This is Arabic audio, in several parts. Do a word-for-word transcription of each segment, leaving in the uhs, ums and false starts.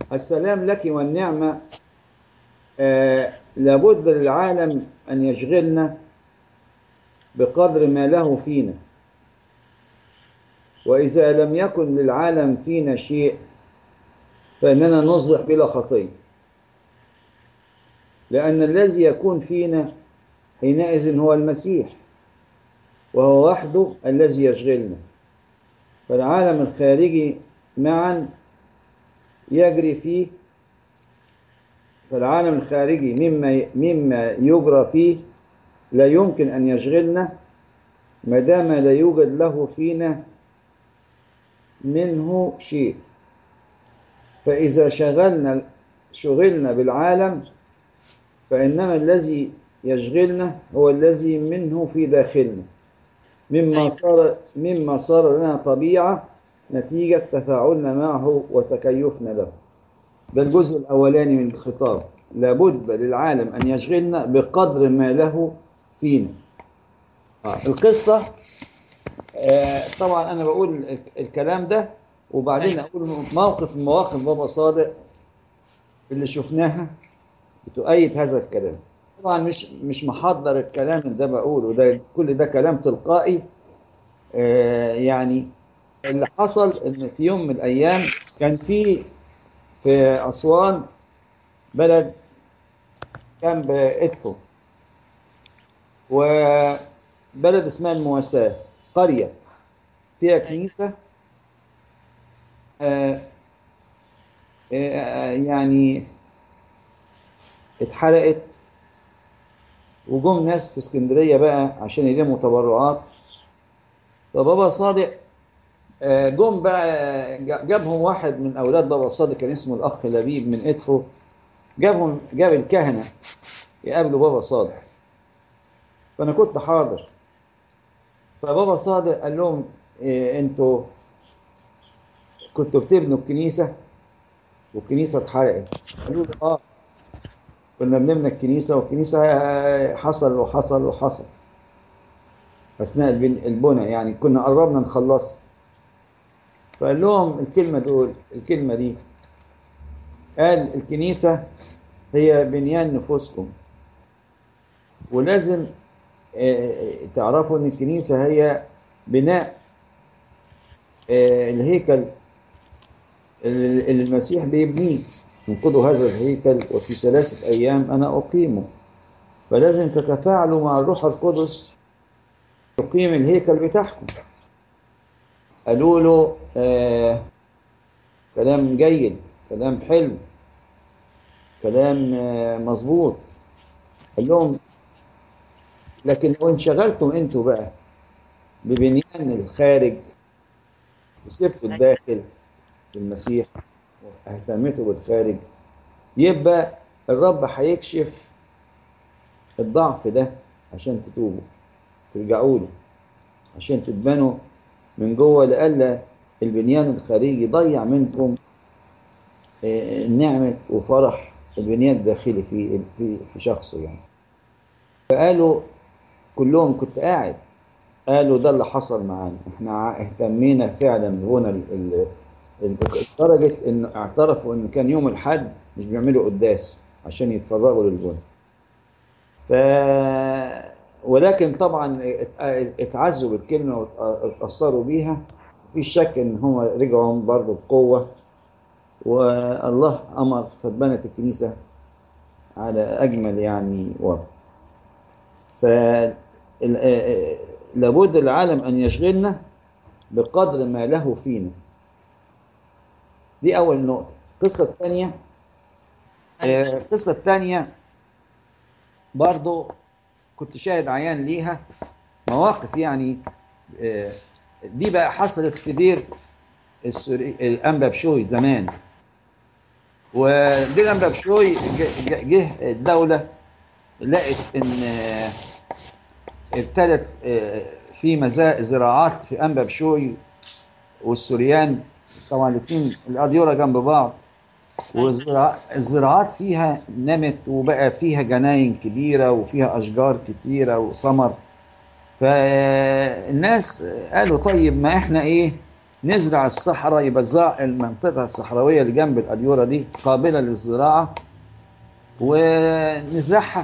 السلام لك والنعمة. آه لابد للعالم أن يشغلنا بقدر ما له فينا، وإذا لم يكن للعالم فينا شيء فإننا نصبح بلا خطية، لأن الذي يكون فينا حينئذ هو المسيح، وهو وحده الذي يشغلنا. فالعالم الخارجي معا يجري فيه، فالعالم الخارجي مما مما يجرى فيه لا يمكن أن يشغلنا ما دام لا يوجد له فينا منه شيء. فإذا شغلنا شغلنا بالعالم فإنما الذي يشغلنا هو الذي منه في داخلنا، مما صار مما صار لنا طبيعة نتيجة تفاعلنا معه وتكيفنا له. ده الجزء الأولاني من الخطاب. لابد للعالم أن يشغلنا بقدر ما له فينا. آه. القصة آه طبعا أنا بقول الكلام ده وبعدين أقول موقف من مواقف بابا صادق اللي شفناها بتؤيد هذا الكلام. طبعا مش مش محضر الكلام ده بقوله، ده كل ده كلام تلقائي. آه يعني اللي حصل إن في يوم من الأيام كان في في أسوان بلد جنب إدفو، وبلد اسمها المواساة، قرية فيها كنيسة آه آه يعني اتحرقت، وجم ناس في اسكندرية بقى عشان يلموا تبرعات. فبابا صادق آه جم بقى، جابهم واحد من أولاد بابا صادق كان اسمه الأخ لبيب من إدفو، جابهم جاب الكهنة يقابلوا بابا صادق. فأنا كنت حاضر. فبابا صادق قال لهم إيه انتوا كنتوا بتبنوا الكنيسة والكنيسة اتحرقت؟ قالوا له اه كنا بنبني الكنيسة والكنيسة حصل وحصل وحصل أثناء البناء، يعني كنا قربنا نخلص. فقال لهم الكلمة دول الكلمة دي، قال الكنيسة هي بنيان نفوسكم، ولازم تعرفوا ان الكنيسة هي بناء الهيكل اللي المسيح بيبنيه. انقضوا هذا الهيكل وفي ثلاثة أيام أنا أقيمه. فلازم تتفاعلوا مع الروح القدس يقيم الهيكل بتاعكم. قالوا له آه كلام جيد، كلام حلو، كلام آه مظبوط. قال لهم لكن لو انشغلتم انتوا بقى ببنيان الخارج وسبتوا الداخل بالمسيح واهتمتوا بالخارج، يبقى الرب هيكشف الضعف ده عشان تتوبوا ترجعوا له، عشان تتبنوا من جوه، لألا البنيان الخارجي يضيع منكم نعمة وفرح البنيان الداخلي في في في شخصه يعني. فقالوا كلهم، كنت قاعد، قالوا ده اللي حصل معانا، احنا اهتمينا فعلا ببنى لدرجة ان اعترفوا ان كان يوم الحد مش بيعملوا قداس عشان يتفرغوا للبنى. ف ولكن طبعا اتعزوا بالكلمة واتأثروا بيها. مفيش شك ان هم رجعوا برضه بقوة، والله امر فاتبنت الكنيسة على اجمل يعني وضع. ف لابد العالم ان يشغلنا بقدر ما له فينا. دي اول نقطة. القصة الثانية القصة الثانية برضو كنت شاهد عيان ليها، مواقف يعني. دي بقى حصلت في دير الأنبا بشوي زمان. ودير الأنبا بشوي جه الدولة لقت ان ابتدت في زراعات في أنبا بشوي والسوريان، طبعا الاثنين الأديرة جنب بعض، والزراعات فيها نمت وبقى فيها جناين كبيرة وفيها أشجار كتيرة وثمر. فالناس قالوا طيب ما احنا ايه نزرع الصحراء، يبقى الزراعة المنطقة الصحراوية اللي جنب الأديرة دي قابلة للزراعة ونزرعها.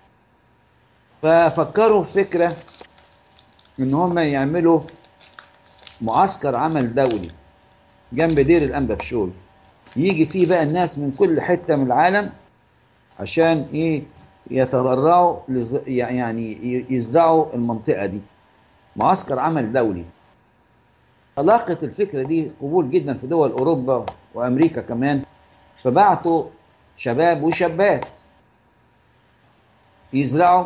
ففكروا في فكرة إن هم يعملوا معسكر عمل دولي جنب دير الأنبا بشوي، يجي فيه بقى الناس من كل حتة من العالم عشان إيه يتبرعوا لز... يعني يزرعوا المنطقة دي، معسكر عمل دولي. فلاقت الفكرة دي قبول جدا في دول أوروبا وأمريكا كمان، فبعتوا شباب وشابات يزرعوا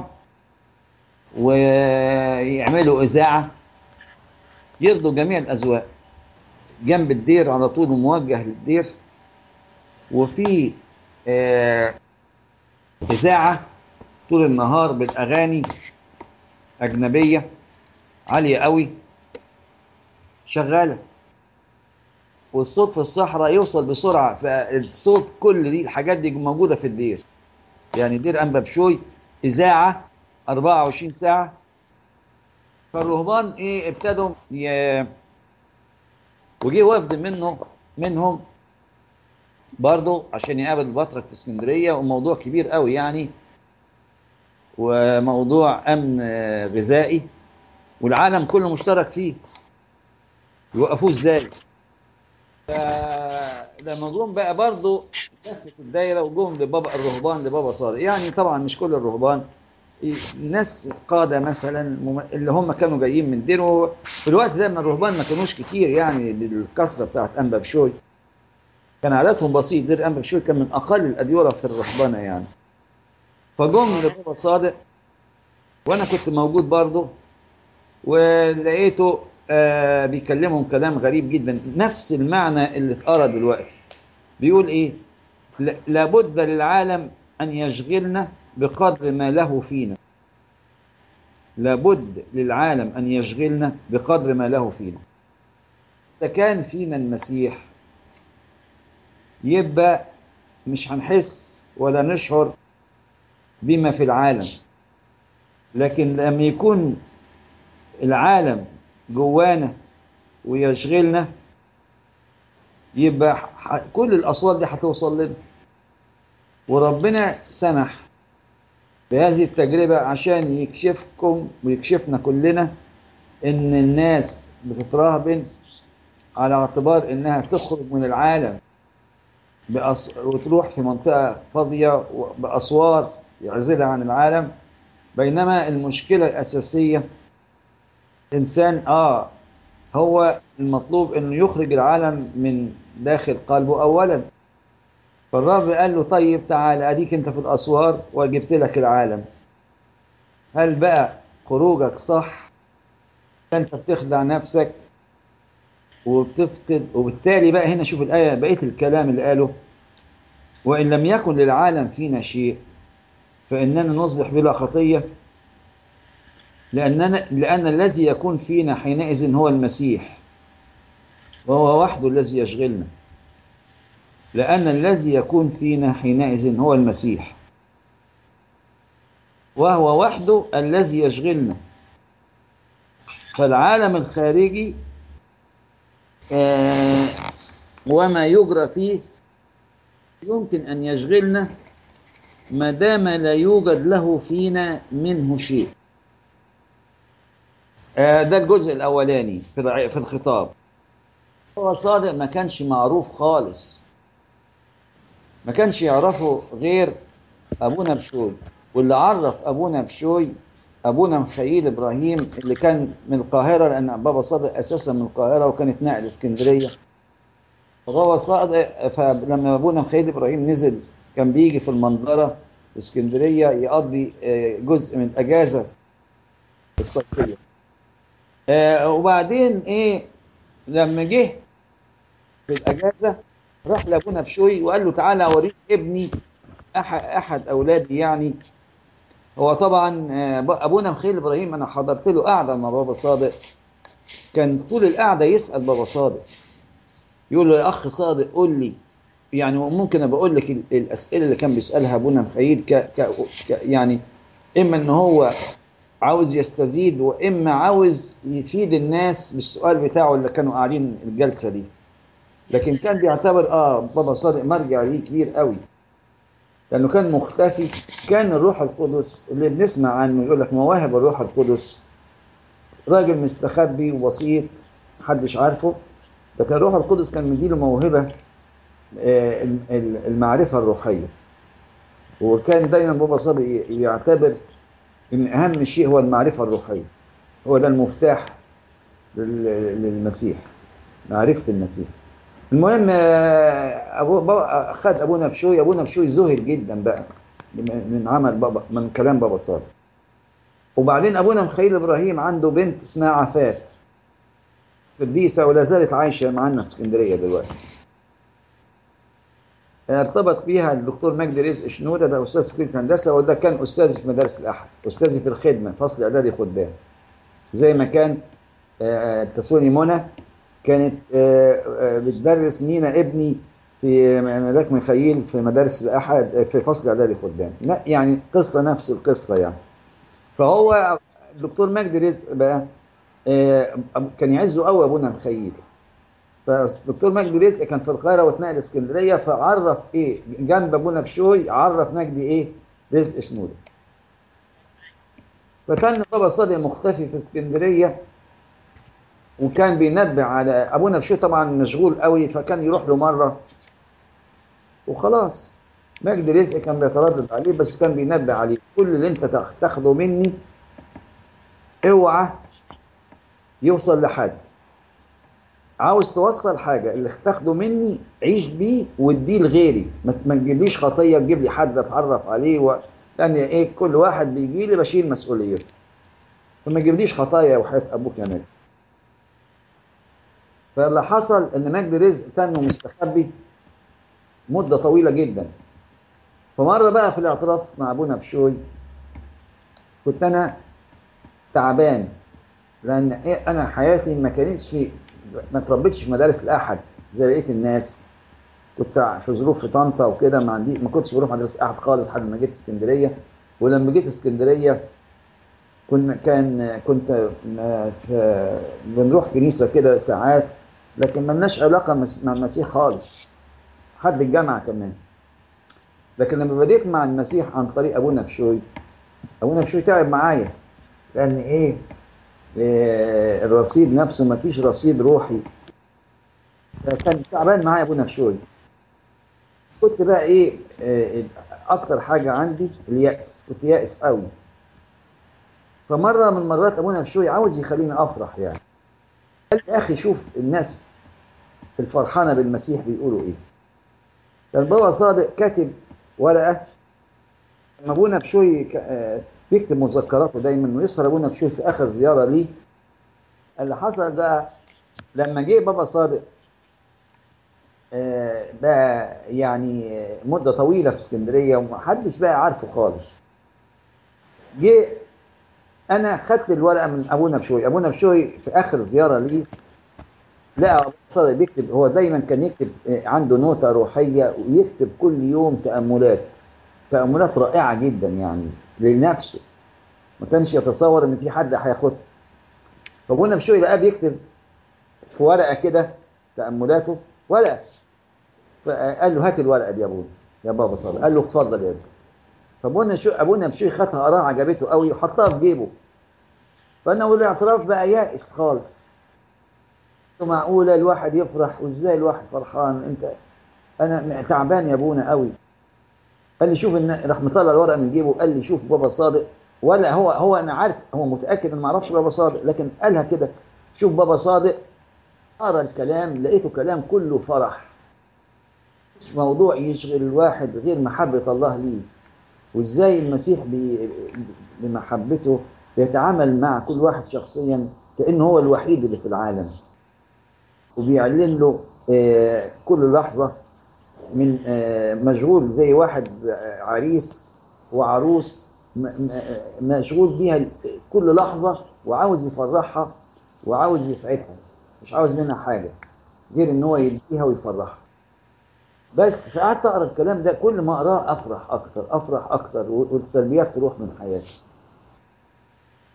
ويعملوا إذاعة يرضوا جميع الأذواق جنب الدير على طول وموجه للدير. وفي آه إذاعة طول النهار بالأغاني أجنبية عالية قوي شغالة، والصوت في الصحراء يوصل بسرعة، فالصوت كل دي الحاجات دي موجودة في الدير. يعني دير أنبا بشوي إذاعة أربعة وعشرين ساعة. فالرهبان إيه ابتدوا ي... وجي وفد منه منهم برضو عشان يقابل البطرك في اسكندرية، وموضوع كبير قوي يعني، وموضوع أمن غذائي والعالم كله مشترك فيه، يوقفوه ازاي؟ لما جم بقى برضو لفت الدايره وجم لبابا الرهبان لبابا صادق، يعني طبعا مش كل الرهبان، ناس قاده مثلا اللي هم كانوا جايين من دير. في الوقت ده من الرهبان ما كانوش كتير يعني بالكثره بتاعت انبا بشوي، كان عددهم بسيط. دير انبا بشوي كان من اقل الاديره في الرهبانه يعني. فجم لبابا صادق وانا كنت موجود برضو، ولقيته آه بيكلمهم كلام غريب جدا، نفس المعنى اللي اتقرا دلوقتي. بيقول ايه؟ لابد للعالم ان يشغلنا بقدر ما له فينا. لابد للعالم ان يشغلنا بقدر ما له فينا. اذا كان فينا المسيح يبقى مش هنحس ولا نشعر بما في العالم، لكن لما يكون العالم جوانا ويشغلنا يبقى كل الأصوات دي هتوصل لنا. وربنا سمح بهذه التجربة عشان يكشفكم ويكشفنا كلنا إن الناس بتتراهبن على اعتبار إنها تخرج من العالم بأص... وتروح في منطقة فاضية بأسوار يعزلها عن العالم، بينما المشكلة الأساسية إنسان آه هو المطلوب إنه يخرج العالم من داخل قلبه أولا. فالرب قال له طيب تعالى أديك أنت في الأسوار وجبت لك العالم، هل بقى خروجك صح؟ أنت بتخدع نفسك وبتفقد. وبالتالي بقى هنا شوف الآية بقية الكلام اللي قاله: وإن لم يكن للعالم فينا شيء فإننا نصبح بلا خطية، لأننا لأن الذي يكون فينا حينئذ هو المسيح وهو وحده الذي يشغلنا. لأن الذي يكون فينا حينئذ هو المسيح وهو وحده الذي يشغلنا. فالعالم الخارجي آه وما يجرى فيه يمكن أن يشغلنا ما دام لا يوجد له فينا منه شيء. آه ده الجزء الأولاني في الخطاب. هو صادق ما كانش معروف خالص، ما كانش يعرفه غير أبونا بشوي، واللي عرف أبونا بشوي أبونا مخيل إبراهيم اللي كان من القاهرة، لأن بابا صادق أساسا من القاهرة وكانت نقل اسكندرية. فبابا صادق فلما أبونا مخيل إبراهيم نزل كان بيجي في المنظرة اسكندرية يقضي جزء من الأجازة الصيفية. وبعدين إيه لما جه في الأجازة راح لأبونا بشوي وقال له تعالى أوريك ابني أحد, أحد أولادي يعني. هو طبعا أبونا مخيل إبراهيم أنا حضرت له قعدة مع بابا صادق، كان طول القعدة يسأل بابا صادق يقول له يا أخ صادق قول لي، يعني ممكن أبقى أقول لك الأسئلة اللي كان بيسألها أبونا مخيل ك... ك... ك... يعني إما إن هو عاوز يستزيد، واما عاوز يفيد الناس بالسؤال بتاعه اللي كانوا قاعدين الجلسه دي. لكن كان بيعتبر اه بابا صادق مرجع ليه كبير قوي، لانه كان مختفي. كان الروح القدس اللي بنسمع عنه يقول لك مواهب الروح القدس، راجل مستخبي وبسيط محدش عارفه، لكن الروح القدس كان مديله موهبه آه، المعرفه الروحيه. وكان دايما بابا صادق يعتبر ان اهم شيء هو المعرفه الروحيه، هو ده المفتاح لل- للمسيح، معرفه المسيح. المهم آه، ابو بابا خد ابونا بشوي. ابونا بشوي زهد جدا بقى من من عمل بابا، من كلام بابا صادق. وبعدين ابونا مخيل ابراهيم عنده بنت اسمها عفاف، قديسه ولا زالت عايشه معانا في اسكندريه دلوقتي. ارتبط بيها الدكتور مجدي رزق شنوده، ده استاذ في كليه الهندسه، وده كان استاذي في مدارس الاحد، استاذي في الخدمه فصل اعدادي خدام. زي ما كان آه، تسوني منى كانت آه، آه، بتدرس مينا ابني في ملاك ميخائيل في مدارس الأحد آه، في فصل إعدادي خدام. لا يعني قصة نفس القصة يعني. فهو الدكتور مجدي رزق بقى آه، كان يعزه قوي أبونا ميخائيل. فالدكتور مجدي رزق كان في القاهرة واتنقل اسكندرية، فعرف إيه جنب أبونا بشوي، عرف مجدي إيه رزق شنودة. فكان بابا صادق مختفي في اسكندرية، وكان بينبه على ابونا بشوي، طبعا مشغول قوي، فكان يروح له مره وخلاص. مجدي رزق كان بيتردد عليه، بس كان بينبه عليه كل اللي انت تاخده مني اوعى يوصل لحد. عاوز توصل حاجه اللي تاخده مني عيش بيه واديه لغيري، ما ما تجيبليش خطيه تجيب لي حد اتعرف عليه و... لان ايه كل واحد بيجي لي بشيل مسؤوليته، فما تجيبليش خطايا وحياه ابوك يا مجدي. فاللي حصل ان مجدي رزق كان مستخبي مده طويله جدا. فمره بقى في الاعتراف مع ابونا بشوي كنت انا تعبان، لان إيه انا حياتي ما كانتش في، ما اتربيتش في مدارس الاحد زي بقيه الناس. كنت في ظروف في طنطا وكده، ما عندي ما كنتش بروح مدرسه احد خالص لحد ما جيت اسكندريه. ولما جيت اسكندريه كنا كان كنت م- في بنروح كنيسه كده ساعات، لكن ما لناش علاقه مس- مع المسيح خالص لحد الجامعه كمان. لكن لما بديت مع المسيح عن طريق ابونا بشوي، ابونا بشوي تعب معايا، لان ايه إيه، الرصيد نفسه ما فيش رصيد روحي. كان تعبان معايا ابونا بشوي. كنت بقى ايه إيه، اكتر حاجه عندي اليأس، كنت يائس قوي. فمره من مرات ابونا بشوي عاوز يخليني افرح يعني، قال لي يا اخي شوف الناس الفرحانه بالمسيح بيقولوا ايه. كان بابا صادق كاتب ورقه، لما ابونا بشوي ك- آه، بيكتب مذكراته دايما، ويسهر ابونا بشوي في اخر زياره ليه. اللي حصل بقى لما جه بابا صادق آه، بقى يعني مدة طويلة في اسكندرية ومحدش بقى عارفه خالص. جه أنا خدت الورقة من أبونا بشوي. أبونا بشوي في آخر زيارة ليه لقى أبو صادق بيكتب. هو دايما كان يكتب آه، عنده نوتة روحية، ويكتب كل يوم تأملات، تأملات رائعة جدا يعني لنفسه، ما كانش يتصور إن في حد هياخدها. فأبونا بشوي لقاه بيكتب في ورقة كده تأملاته، ورقة. فقال له هات الورقة دي يا أبونا يا بابا صادق. قال له اتفضل يا ابني. فابونا شو ابونا بشوي خدها قراها عجبته قوي وحطها في جيبه. فانا اقول الاعتراف بقى يائس خالص. معقوله الواحد يفرح؟ وازاي الواحد فرحان؟ انت انا تعبان يا ابونا قوي. قال لي شوف، ان راح مطلع الورقه من جيبه، قال لي شوف بابا صادق. ولا هو هو انا عارف، هو متاكد ان ما اعرفش بابا صادق، لكن قالها كده. شوف بابا صادق. قرا الكلام لقيته كلام كله فرح، مش موضوع يشغل الواحد غير محبه الله ليه، وازاي المسيح بي- بمحبته بيتعامل مع كل واحد شخصيا كأنه هو الوحيد اللي في العالم، وبيعلن له آه، كل لحظة من آه، مشغول زي واحد آه، عريس وعروس م- م- آه، مشغول بيها كل لحظة، وعاوز يفرحها وعاوز يسعدها، مش عاوز منها حاجة غير ان هو يديها ويفرحها بس. فقعدت اقرا الكلام ده، كل ما اقراه افرح اكتر افرح اكتر، والسلبيات تروح من حياتي.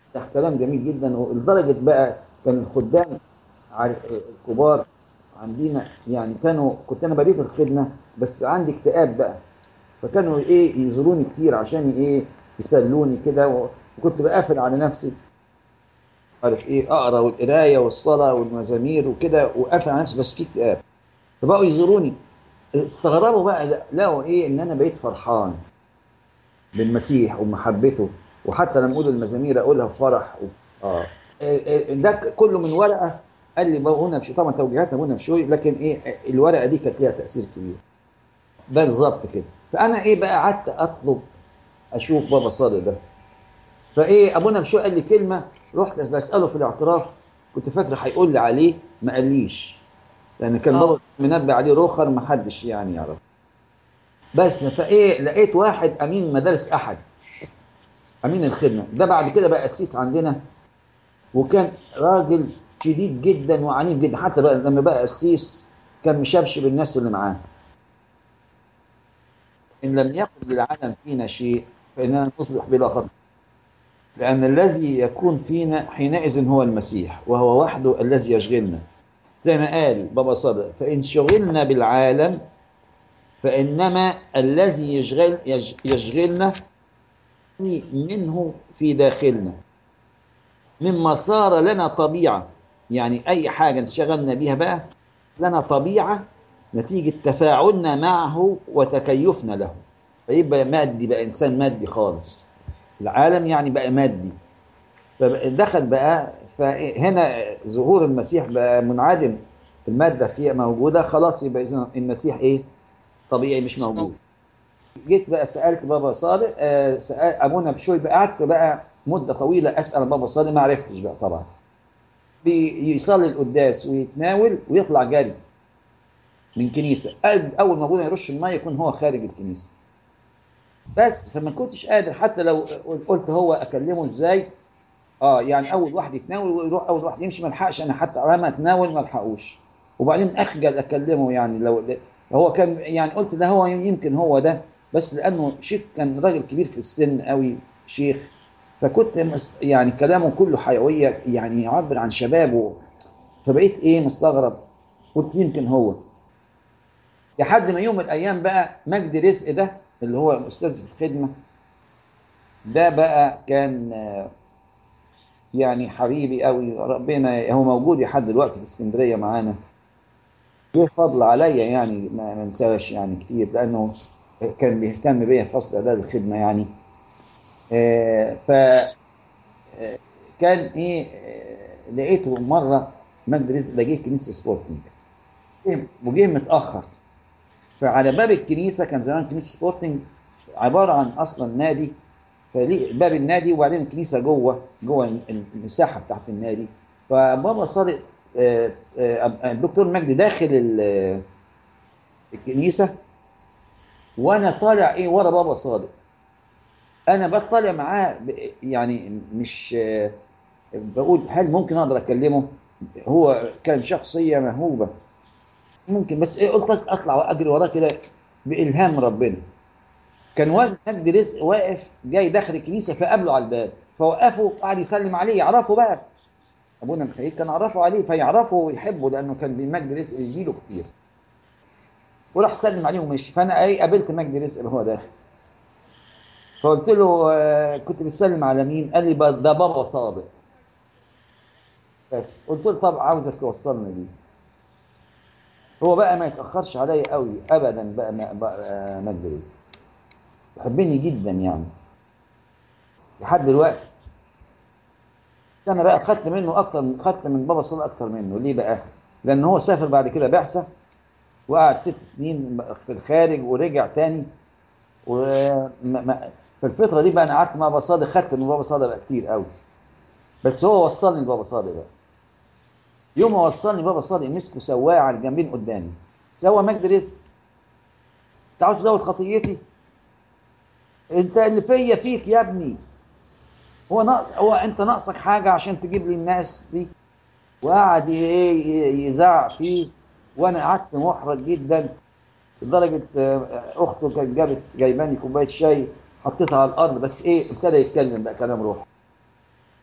ده كلام جميل جدا. ولدرجه بقى كان الخدام عار- الكبار عندنا يعني كانوا، كنت انا بديت الخدمه بس عندي اكتئاب بقى، فكانوا ايه يزوروني كتير عشان ايه يسلوني كده، و- وكنت بقافل على نفسي، عارف ايه، اقرا والقرايه والصلاه والمزامير وكده، وقافل على نفسي بس في اكتئاب. فبقوا يزوروني، استغربوا بقى، لقوا ايه ان انا بقيت فرحان بالمسيح ومحبته، وحتى لما اقول المزامير اقولها بفرح و... اه إيه- إيه، ده كله من ورقه. قال لي ابونا بشوي، طبعا توجيهات ابونا بشوي، لكن ايه الورقه دي كانت ليها تاثير كبير. بالظبط كده. فانا ايه بقى قعدت اطلب اشوف بابا صادق ده. فايه ابونا بشوي قال لي كلمه، رحت بساله في الاعتراف، كنت فاكر هيقول لي عليه، ما قاليش، لان كان بابا اه. منبه عليه رخر ما حدش يعني يعرف. بس فايه لقيت واحد امين مدارس احد، امين الخدمه ده بعد كده بقى قسيس عندنا، وكان راجل شديد جدا وعنيف جدا، حتى بقى لما بقى قسيس كان مشبشب الناس اللي معاه. ان لم يكن للعالم فينا شيء فاننا نصلح بلا خطأ، لان الذي يكون فينا حينئذ هو المسيح، وهو وحده الذي يشغلنا. زي ما قال بابا صدق، فان شغلنا بالعالم فانما الذي يشغل يش- يشغلنا منه في داخلنا، مما صار لنا طبيعة. يعني أي حاجة انشغلنا بيها بقى لنا طبيعة نتيجة تفاعلنا معه وتكيفنا له، فيبقى مادي، بقى إنسان مادي خالص. العالم يعني بقى مادي، فدخل بقى، فهنا ظهور المسيح بقى منعدم، المادة فيها موجودة خلاص، يبقى إذن المسيح إيه؟ طبيعي مش مش موجود. موجود. جيت بقى سألت بابا صادق، آه، سأل أبونا بشوي بقى، قعدت بقى مدة طويلة أسأل بابا صادق، ما عرفتش بقى طبعا. بيصلي القداس ويتناول ويطلع جري من كنيسه، اول ما ابونا يرش الميه يكون هو خارج الكنيسه. بس فما كنتش قادر، حتى لو قلت هو اكلمه ازاي، اه يعني اول واحد يتناول ويروح اول واحد يمشي، ما الحقش انا حتى لما اتناول ما الحقوش، وبعدين اخجل اكلمه. يعني لو هو كان يعني قلت ده هو يمكن هو ده، بس لانه شيخ كان راجل كبير في السن قوي، شيخ، فكنت مس- يعني كلامه كله حيويه، يعني يعبر عن شبابه، فبقيت ايه مستغرب، قلت يمكن هو. لحد ما يوم من الايام بقى مجدي رزق ده اللي هو الاستاذ في الخدمه ده بقى كان آه، يعني حبيبي قوي، ربنا هو موجود لحد دلوقتي في اسكندريه معانا، له فضل عليا يعني ما ما انساش يعني كتير، لانه كان بيهتم بيا في فصل اعداد الخدمه يعني. آه، ف آه، كان ايه، آه، لقيته مره مجدي رزق ده جه كنيسه سبورتنج، وجه متاخر، فعلى باب الكنيسه، كان زمان كنيسه سبورتنج عباره عن اصلا نادي، فليه باب النادي وبعدين الكنيسه جوه جوه المساحه بتاعت النادي. فبابا صادق، آه، آه، الدكتور مجدي داخل ال- الكنيسه، وانا طالع ايه ورا بابا صادق، انا بطلع معاه ب- يعني مش آه، بقول هل ممكن اقدر اكلمه، هو كان شخصيه موهوبه ممكن، بس ايه قلت اطلع واجري وراه كده بالهام ربنا. كان والد مجدي رزق واقف جاي داخل الكنيسه، فقابله على الباب، فوقفه قعد يسلم عليه، يعرفه بقى، ابونا ميخائيل كان عرفه عليه فيعرفه ويحبه، لانه كان بمجدي رزق يجيله كتير، وراح سلم عليه ومشي. فانا ايه قابلت مجدي رزق وهو داخل، فقلت له آه، كنت بتسلم على مين؟ قال لي بقى ده بابا صادق. بس قلت له طب عاوزك توصلني بيه. هو بقى ما يتاخرش عليا قوي ابدا بقى, ما- بقى آه، مجدي رزق يحبني جدا يعني لحد دلوقتي. انا بقى خدت منه اكتر من خدت من بابا صادق اكتر منه. ليه بقى؟ لان هو سافر بعد كده بعثه، وقعد ست سنين في الخارج ورجع تاني، و في الفتره دي بقى انا قعدت مع بابا صادق، خدت من بابا صادق بقى كتير قوي. بس هو وصلني لبابا صادق بقى، يوم ما وصلني بابا صادق مسكه سواه على الجنبين قدامي، سوى مجد رزق، انت عاوز تزود خطيتي؟ انت اللي فيا فيك يا ابني، هو ناقص، هو انت ناقصك حاجه عشان تجيب لي الناس دي؟ وقعد ي- يزعق فيه، وانا قعدت محرج جدا، لدرجه آه، اخته كانت جابت جايباني كوبايه شاي، حطيتها على الارض، بس ايه ابتدى يتكلم بقى كلام روح.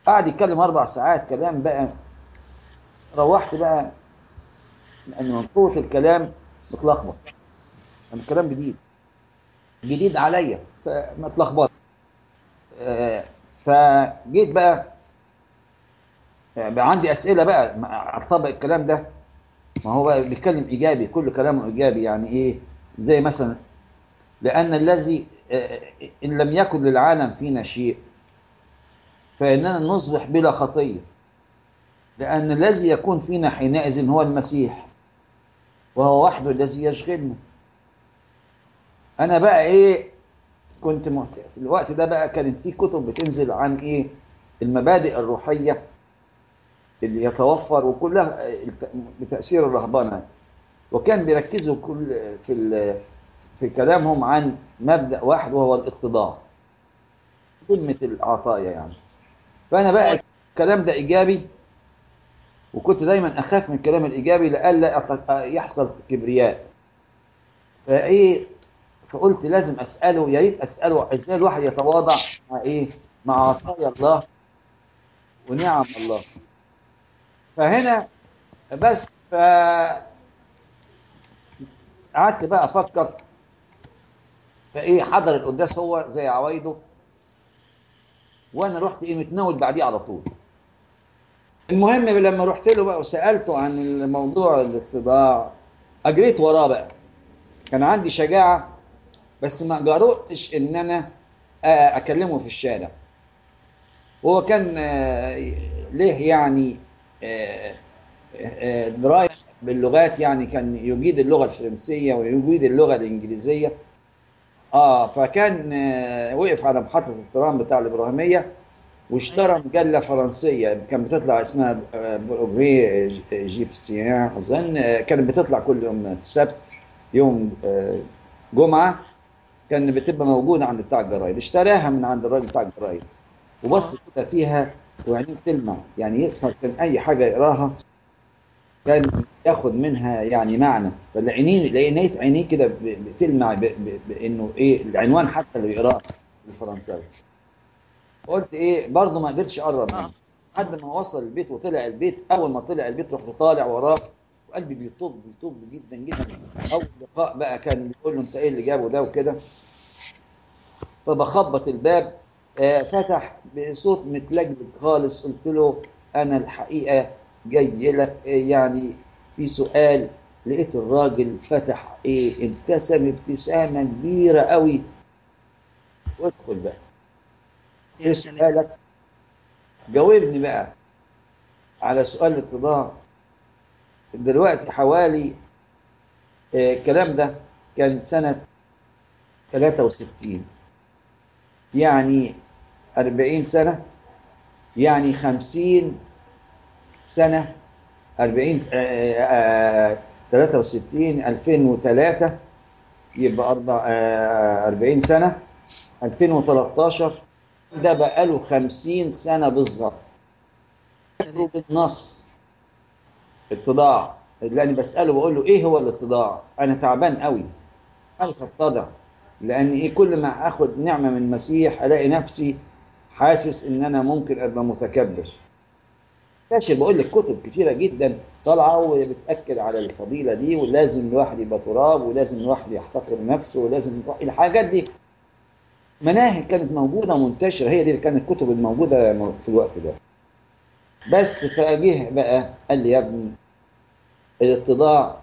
قعد يتكلم اربع ساعات كلام بقى. روحت بقى لان من قوه الكلام متلخبط، يعني الكلام جديد جديد عليا فما اتلخبط. آه، فجيت بقى، بقى عندي اسئله بقى على طبق الكلام ده. ما هو بقى بيتكلم ايجابي، كل كلامه ايجابي. يعني ايه؟ زي مثلا لان الذي آه، ان لم يكن للعالم فينا شيء فاننا نصبح بلا خطيه، لان الذي يكون فينا حينئذ هو المسيح وهو وحده الذي يشغلنا. انا بقى ايه؟ كنت مهت... في الوقت ده بقى كانت في كتب بتنزل عن ايه؟ المبادئ الروحيه اللي يتوفر، وكلها الت- بتاثير الرهبنه. وكان بيركزوا كل في ال... في كلامهم عن مبدأ واحد وهو الاتضاع، قمة العطايا يعني. فأنا بقى الكلام ده إيجابي، وكنت دايما أخاف من الكلام الإيجابي لئلا أت- يحصل كبرياء. فإيه؟ فقلت لازم أسأله، يا ريت أسأله إزاي الواحد يتواضع مع إيه؟ مع عطايا الله ونعم الله. فهنا بس فقعدت بقى أفكر. فإيه؟ حضر القداس هو زي عوايده، وأنا رحت إيه متناول بعديه على طول. المهم لما رحت له بقى وسألته عن الموضوع الاتضاع، أجريت وراه بقى. كان عندي شجاعة بس ما جرؤتش إن أنا آه، أكلمه في الشارع. هو كان آه، ليه يعني آه، آه، دراية باللغات، يعني كان يجيد اللغة الفرنسية ويجيد اللغة الإنجليزية. اه فكان آه، وقف على محطة الترام بتاع الإبراهيمية واشترى مجلة فرنسية كانت بتطلع اسمها بروفي جيبسيان أظن. كانت بتطلع كل يوم السبت، يوم آه، جمعة. كان بتبقى موجودة عند بتاع الجرايد. اشتراها من عند الراجل بتاع الجرايد وبص كده فيها وعينيه بتلمع. يعني يسهر كان أي حاجة يقراها كان ياخد منها يعني معنى. فالعينين لقيت عينيه كده ب- بتلمع ب- ب- بانه ايه العنوان حتى اللي بيقراه بالفرنساوي. قلت ايه برضه ما قدرتش اقرب منه لحد ما وصل البيت وطلع البيت. اول ما طلع البيت رحت طالع وراه وقلبي بيطب بيطب جدا جدا. اول لقاء بقى كان بيقول له انت ايه اللي جابه ده وكده. فبخبط الباب، آه، فتح بصوت متلجلج خالص. قلت له انا الحقيقه جاي لك آه، يعني في سؤال. لقيت الراجل فتح ايه ابتسم ابتسامه كبيره قوي. وادخل بقى، ايه سؤالك؟ جاوبني بقى على سؤال الاتضاع. دلوقتي حوالي آه، الكلام ده كان سنة ثلاثة وستين، يعني أربعين سنة، يعني خمسين سنة. أربعين آه، آه، ثلاثة وستين ألفين وثلاثة يبقى أربع آه، أربعين سنة. ألفين وثلاثة عشر ده بقى له خمسين سنة بالظبط. بالنص اتضاع. لأني بسأله بقول له إيه هو الاتضاع؟ أنا تعبان قوي، عارف اتضع. لان ايه كل ما اخد نعمه من المسيح الاقي نفسي حاسس ان انا ممكن ابقى متكبر. ماشي، بقول لك كتب كتيره جدا طالعه وبتاكد على الفضيله دي، ولازم الواحد يبقى تراب، ولازم الواحد يحتقر نفسه، ولازم الحاجات دي. مناهج كانت موجوده منتشره، هي دي اللي كانت الكتب الموجوده في الوقت ده. بس فجه بقى قال لي يا ابني الاتضاع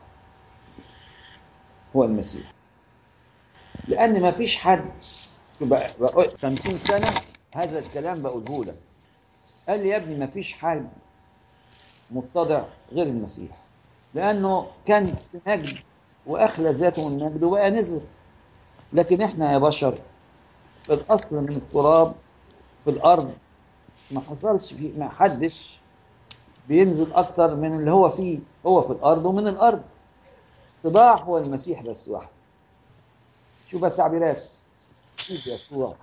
هو المسيح. لان ما فيش حد بقى بقى خمسين سنه هذا الكلام بقوله لك. قال لي يا ابني ما فيش حد متضع غير المسيح، لانه كان في مجد واخلى ذاته من مجده وبقى نزل. لكن احنا يا بشر في الاصل من التراب في الارض، ما حصلش في ما حدش بينزل اكتر من اللي هو فيه. هو في الارض ومن الارض. اتضاع هو المسيح بس وحده. شوف التعبيرات. شوف يسوع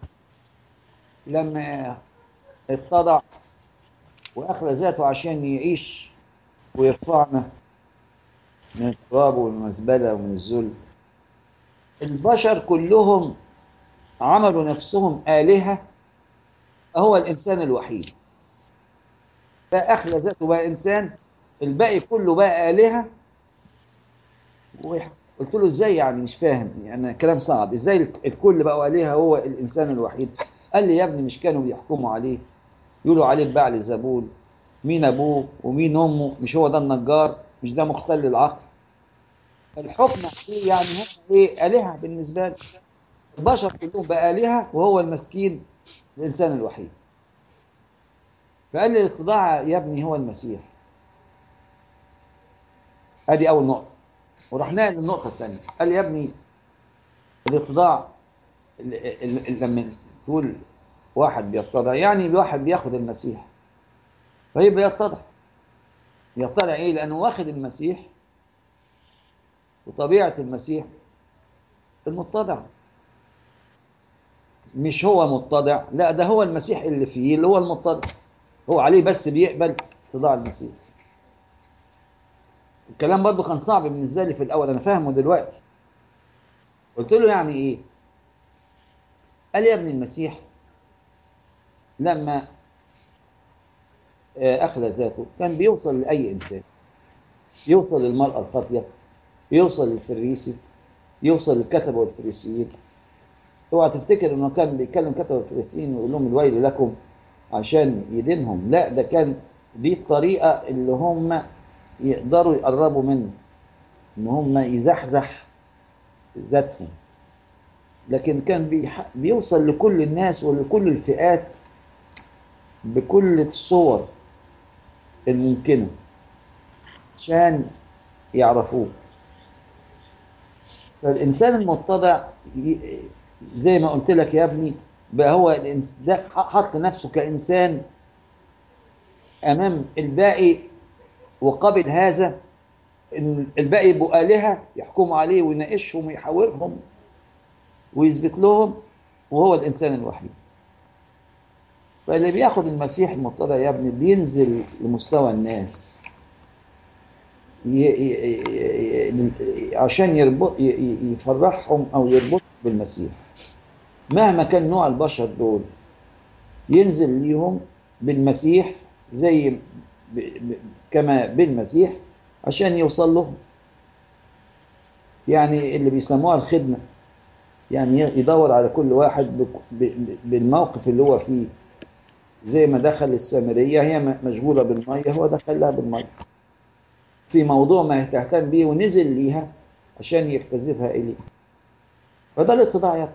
لما اتضع واخلى ذاته عشان يعيش ويرفعنا من التراب والمزبله ومن الذل. البشر كلهم عملوا نفسهم آلهة، هو الإنسان الوحيد فأخلى ذاته بقى إنسان، الباقي كله بقى آلهة. قلت له ازاي يعني؟ مش فاهم يعني، كلام صعب. ازاي الكل بقى آلهة هو الإنسان الوحيد؟ قال لي يا ابني مش كانوا بيحكموا عليه، يقولوا عليه البعل زبول، مين أبوه ومين أمه؟ مش هو ده النجار؟ مش ده مختل العقل؟ الحكم عليه يعني هم إيه؟ آلهة بالنسبة له. البشر كلهم بقى آلهة وهو المسكين الإنسان الوحيد. فقال لي الاتضاع يا ابني هو المسيح. ادي اول نقطه. وراح نقل للنقطه الثانيه، قال لي يا ابني الاتضاع ال- ال- ال- لما تقول واحد بيتضع يعني واحد بياخد المسيح فيبقى يتضع. يتضع ايه؟ لانه واخد المسيح، وطبيعه المسيح المتضع. مش هو متضع، لا ده هو المسيح اللي فيه اللي هو المتضع، هو عليه بس بيقبل اتضاع المسيح. الكلام برضه كان صعب بالنسبه لي في الاول، انا فاهمه دلوقتي. قلت له يعني ايه؟ قال لي يا ابن المسيح لما آه، أخلى ذاته كان بيوصل لأي إنسان، يوصل للمرأة الخاطية، يوصل للفريسي، يوصل للكتبة والفريسيين. اوعى تفتكر انه كان بيتكلم كتبة والفريسيين ويقول لهم الويل لكم عشان يدينهم، لا ده كان دي الطريقة اللي هم يقدروا يقربوا منه، ان هم يزحزح ذاتهم. لكن كان بيح... بيوصل لكل الناس ولكل الفئات بكل الصور الممكنة عشان يعرفوه. فالإنسان المتضع ي- زي ما قلت لك يا ابني بقى هو الإنس- ده حط نفسه كإنسان أمام الباقي، وقبل هذا إن الباقي يبقوا آلهة يحكموا عليه ويناقشهم ويحاورهم ويثبت لهم، وهو الإنسان الوحيد. فاللي بياخد المسيح المتضع يا ابني بينزل لمستوى الناس ي... ي... ي... عشان يربط ي... ي- يفرحهم أو يربطهم بالمسيح. مهما كان نوع البشر دول ينزل ليهم بالمسيح زي ب... ب... كما بالمسيح عشان يوصل لهم. يعني اللي بيسموها الخدمة، يعني يدور على كل واحد ب... ب... بالموقف اللي هو فيه. زي ما دخل السامرية هي م- مشغولة بالمية، هو دخل لها بالمية في موضوع ما تهتم بيه ونزل ليها عشان يجتذبها إليه. فده الاتضاع يعني.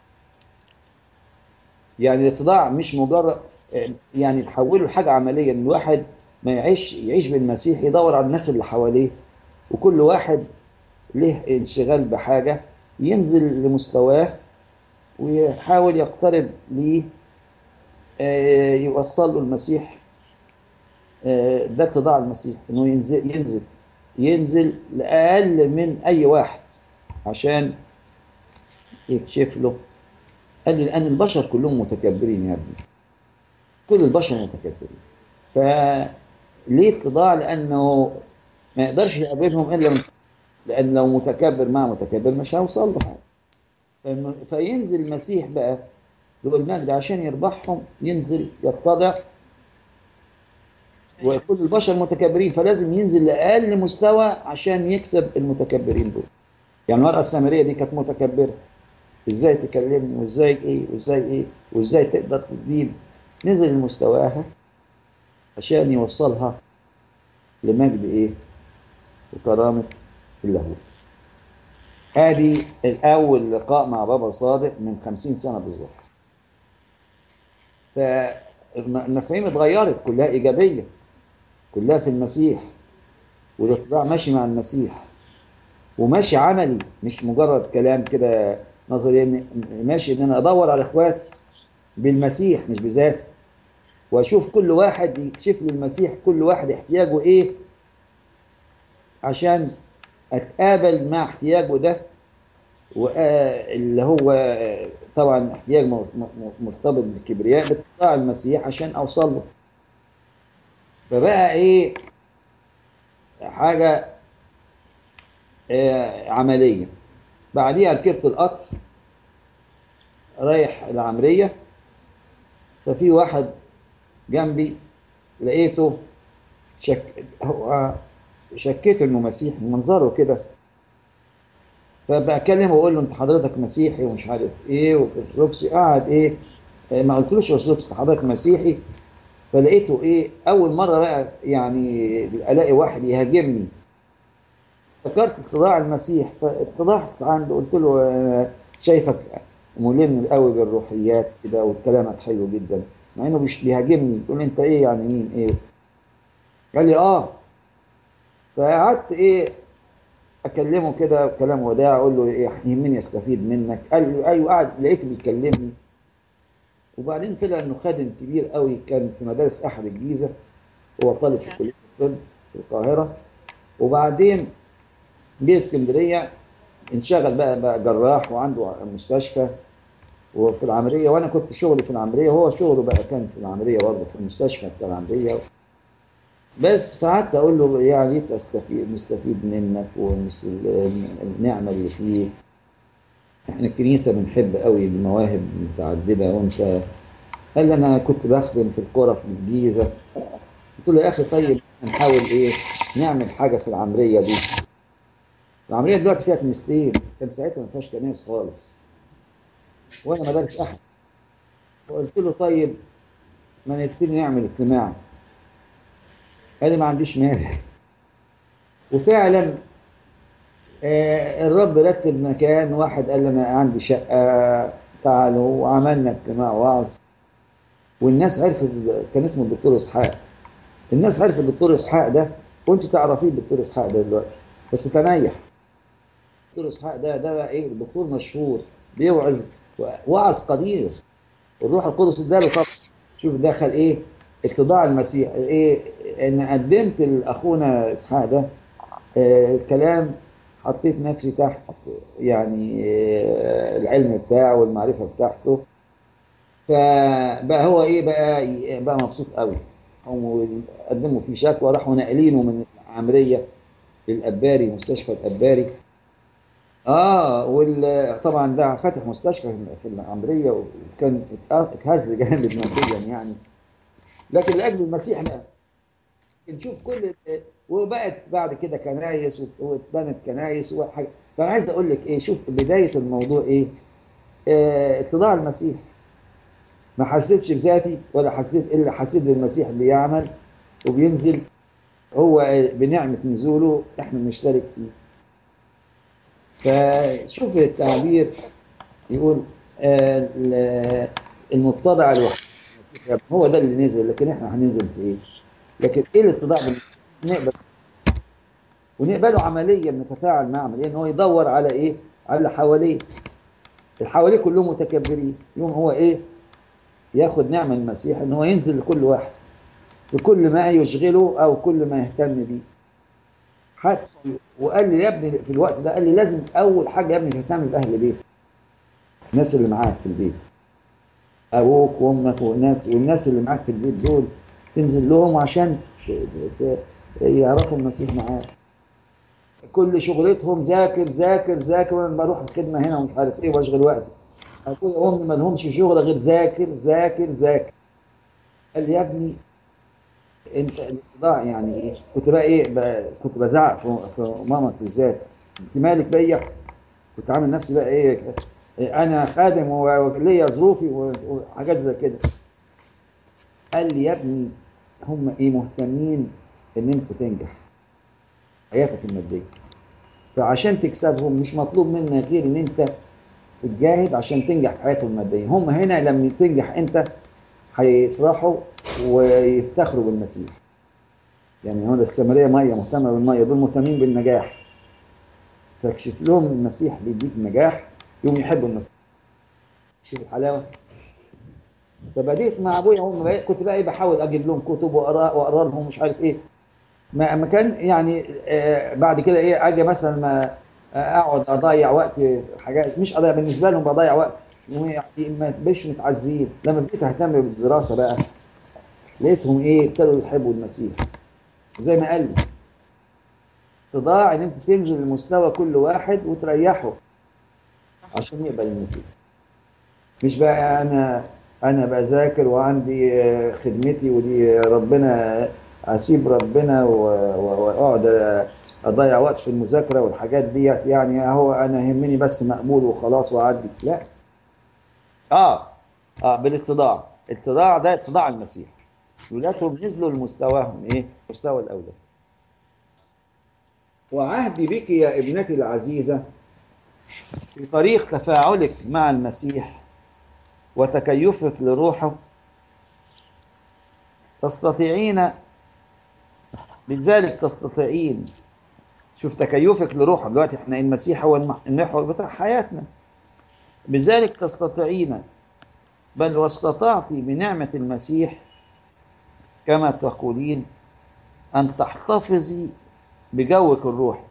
يعني الاتضاع مش مجرد يعني تحوله لحاجة عملية، ان الواحد ما يعيش يعيش بالمسيح، يدور على الناس اللي حواليه وكل واحد له انشغال بحاجة ينزل لمستواه ويحاول يقترب ليه، آه، يوصل له المسيح. آه، ده اتضاع المسيح، انه ينزل ينزل ينزل لأقل من أي واحد عشان يكشف له. قال لي لأن البشر كلهم متكبرين يا ابني، كل البشر متكبرين. فليه اتضاع؟ لأنه ما يقدرش يقابلهم إلا من، لأن لو متكبر مع متكبر مش هيوصل له حاجة. فالم- فينزل المسيح بقى له المجد عشان يربحهم، ينزل يتضع. وكل البشر متكبرين فلازم ينزل لأقل مستوى عشان يكسب المتكبرين دول. يعني المرأة السامرية دي كانت متكبرة، ازاي تكلمني وازاي ايه وازاي ايه وازاي تقدر تدين. نزل لمستواها عشان يوصلها لمجد ايه وكرامة اللاهوت. ادي الاول لقاء مع بابا صادق من خمسين سنة بالظبط. فالمفاهيم اتغيرت، كلها ايجابية، كلها في المسيح، والاتضاع ماشي مع المسيح وماشي عملي، مش مجرد كلام كده نظري. إن ماشي ان انا ادور على اخواتي بالمسيح مش بذاتي، واشوف كل واحد يكشف لي المسيح كل واحد احتياجه ايه عشان اتقابل مع احتياجه ده، واللي هو طبعا احتياج م- م- مرتبط بالكبرياء بتطاع المسيح عشان اوصل له. فبقى ايه؟ حاجة آه، عملية. بعديها ركبت القطر رايح العمرية، ففي واحد جنبي لقيته شك هو شكيت انه مسيحي منظره كده، فبكلمه واقول له انت حضرتك مسيحي ومش عارف ايه وارثوذكسي، قاعد ايه آه، ما قلتلوش ارثوذكسي حضرتك مسيحي. فلقيته ايه اول مره بقى يعني الاقي واحد يهاجمني، افتكرت اتضاع المسيح فاتضحت عنده، قلت له آه، شايفك ملم قوي بالروحيات كده وكلامك حلو جدا، مع انه مش بيهاجمني، يقول لي انت ايه يعني مين ايه. قال لي اه. فقعدت ايه اكلمه كده كلام وداع، اقول له ايه يهمني استفيد منك. قال له ايوه. قعد لقيته بيكلمني، وبعدين طلع انه خادم كبير قوي كان في مدارس احد الجيزه، هو طالب في كليه الطب في القاهره، وبعدين جه اسكندريه انشغل بقى بقى جراح وعنده مستشفى وفي العمليه، وانا كنت شغلي في العمليه وهو شغله بقى كان في العمليه برضه في المستشفى بتاع العمليه. بس فقعدت اقول له يعني إيه استفيد مستفيد منك والنعمه اللي فيك، احنا الكنيسه بنحب قوي المواهب المتعدده وانت. قال لي انا كنت بخدم في القرى في الجيزه. قلت له يا اخي طيب نحاول ايه نعمل حاجه في العمريه دي. العمريه دلوقتي فيها كنيستين، كان ساعتها ما فيهاش كنايس خالص وانا مدارس احد. فقلت له طيب ما نبتدي نعمل اجتماع. قال لي ما عنديش مانع. وفعلا آه، الرب رتب مكان، واحد قال لي انا عندي شقه تعالوا، وعملنا اجتماع وعظ، والناس عرفت. كان اسمه الدكتور اسحاق. الناس عرفت الدكتور اسحاق ده، وانت تعرفيه الدكتور اسحاق ده دلوقتي بس تنيح. الدكتور اسحاق ده ده بقى ايه دكتور مشهور بيوعظ وعظ قدير، والروح القدس اداله طبعا. شوف دخل ايه اتضاع المسيح ايه، ان قدمت لاخونا اسحاق ده آه الكلام، حطيت نفسي تحت يعني آه العلم بتاعه والمعرفه بتاعته. فبقى هو ايه بقى بقى مبسوط قوي. هم قدموا فيه شكوى، راحوا ناقلينه من العمريه للاباري، مستشفى الاباري. اه وطبعا ده فاتح مستشفى في العمريه، وكان اتهز جامد ماديا يعني، لكن لاجل المسيح بقى نشوف كل. وبقت بعد كده كنايس واتبنت كنايس وحاجه. فانا عايز اقول لك ايه، شوف بدايه الموضوع ايه آه، اتضاع المسيح. ما حسيتش بذاتي ولا حسيت الا حسيت بالمسيح بيعمل وبينزل، هو بنعمه نزوله احنا بنشترك فيه. فشوف التعبير يقول آه، المتضع الوحيد هو ده اللي نزل، لكن احنا هننزل في ايه؟ لكن ايه الاتضاع؟ نقبل ونقبله عمليا، نتفاعل معه عمليا، ان هو يدور على ايه؟ على اللي حواليه. اللي حواليه كلهم متكبرين، يوم هو ايه؟ ياخد نعمه المسيح ان هو ينزل لكل واحد بكل ما يشغله او كل ما يهتم بيه. حتى وقال لي يا ابني في الوقت ده، قال لي لازم اول حاجه يا ابني تهتم باهل بيتك، الناس اللي معاك في البيت، ابوك وامك والناس والناس اللي معاك في البيت دول، تنزل لهم عشان يعرفوا المسيح معاك. كل شغلتهم ذاكر ذاكر ذاكر، وانا بروح الخدمه هنا ومش عارف ايه واشغل وقتي. ابويا وامي ما لهمش شغل غير ذاكر ذاكر ذاكر. قال لي يا ابني انت الاتضاع يعني ايه؟ كنت بقى ايه بقى كنت بزعق في, في ماما بالذات، انت مالك بيا؟ كنت عامل نفسي بقى ايه انا خادم وليا ظروفي وحاجات زي كده. قال لي يا ابني هم ايه مهتمين ان انت تنجح حياتك الماديه، فعشان تكسبهم مش مطلوب منك غير ان انت تجاهد عشان تنجح في حياتهم الماديه. هم هنا لما تنجح انت هيفرحوا ويفتخروا بالمسيح. يعني هو السامريه ميه مهتمه بالميه، دول مهتمين بالنجاح، فاكشف لهم المسيح بيديك نجاح يوم يحبوا المسيح. شوف الحلاوه. فبديت مع ابويا هم بقى كنت بقى ايه بحاول اجيب لهم كتب واقرا واقرا لهم مش عارف ايه. ما ما كان يعني آه بعد كده ايه اجي مثلا ما اقعد اضيع وقت في حاجات مش اضيع بالنسبه لهم، بضيع وقت يعني ما تبقاش متعزين. لما بديت اهتم بالدراسه بقى لقيتهم ايه ابتدوا يحبوا المسيح. زي ما قال لي تضاع ان انت تنزل لمستوى كل واحد وتريحه عشان يقبل المسيح. مش بقى انا أنا بذاكر وعندي آه، خدمتي ودي ربنا، أسيب ربنا و- و- وأقعد أضيع وقت في المذاكرة والحاجات دي، يعني هو أنا يهمني بس مقبول وخلاص وأعدي؟ لا. آه آه بالاتضاع. الاتضاع ده اتضاع المسيح. ولادهم نزلوا لمستواهم إيه؟ مستوى الأولاد. وعهدي بك يا ابنتي العزيزة في طريق تفاعلك مع المسيح وتكيفك لروحه، تستطيعين بذلك تستطيعين. شوف تكيفك لروحه، دلوقتي احنا المسيح هو المح- المحور بتاع حياتنا. بذلك تستطيعين، بل واستطعت بنعمة المسيح كما تقولين، أن تحتفظي بجوك الروحي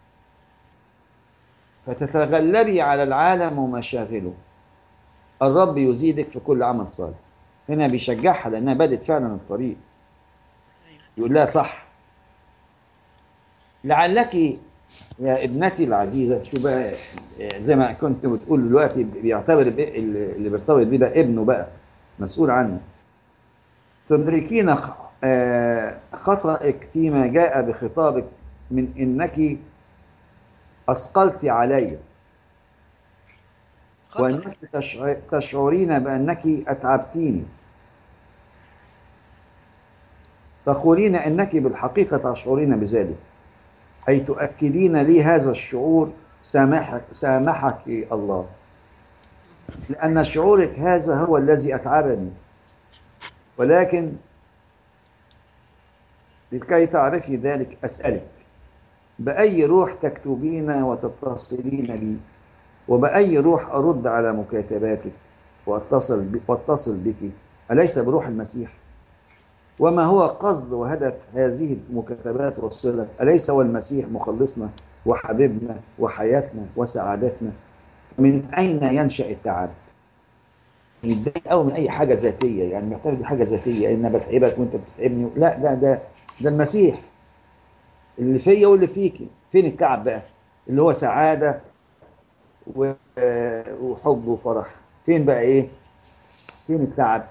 فتتغلبي على العالم ومشاغله. الرب يزيدك في كل عمل صالح. هنا بيشجعها لأنها بدت فعلا الطريق. يقول لها صح، لعلك يا ابنتي العزيزة. شو بقى، زي ما كنت بتقول دلوقتي، بيعتبر بي- اللي بيرتبط بيه ده ابنه بقى، مسؤول عنه. تدركين خ- آه، خطأك فيما جاء بخطابك من إنك أثقلت علي، خطأ. وأنك تشع- تشعرين بأنك أتعبتيني. تقولين إنك بالحقيقة تشعرين بذلك، أي تؤكدين لي هذا الشعور. سامحك سامحك الله، لأن شعورك هذا هو الذي أتعبني. ولكن لكي تعرفي ذلك أسألك، بأي روح تكتبين وتتصلين بي؟ وبأي روح أرد على مكاتباتك وأتصل ب... وأتصل بك؟ أليس بروح المسيح؟ وما هو قصد وهدف هذه المكاتبات والصلة؟ أليس هو المسيح مخلصنا وحبيبنا وحياتنا وسعادتنا؟ من أين ينشأ التعب؟ يتضايق قوي من أي حاجة ذاتية، يعني معتبر دي حاجة ذاتية، إن أنا بتعبك وأنت بتتعبني. لا، ده ده ده المسيح اللي فيا واللي فيكي. فين التعب بقى؟ اللي هو سعادة و- وحب وفرح. فين بقى ايه؟ فين التعب؟